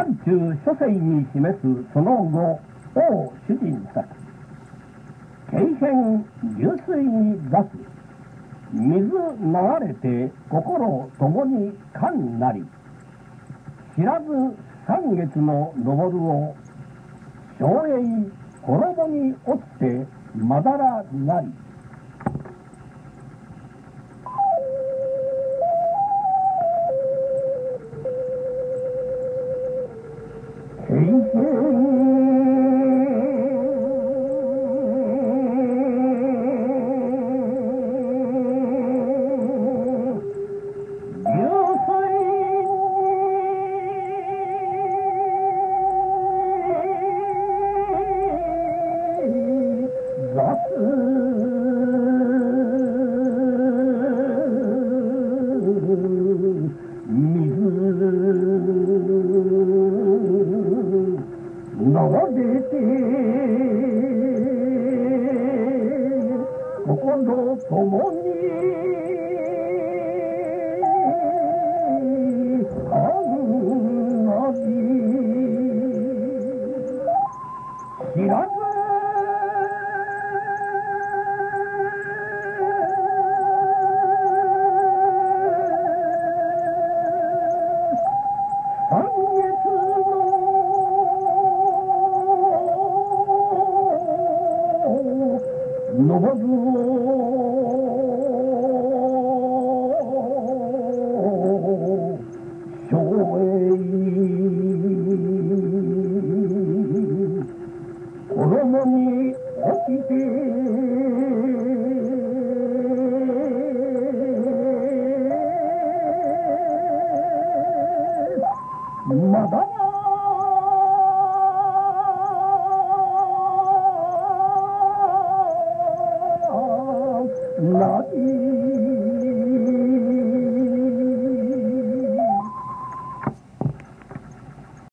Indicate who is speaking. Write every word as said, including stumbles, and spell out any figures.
Speaker 1: 漢中諸世に示すその後王主人作京変流水に出す水流れて心ともに観なり知らず三月の昇るを照英衣に落ちてまだらなり京変心ともに観なり知らず三月の昇るを照英衣に落ちてまだなり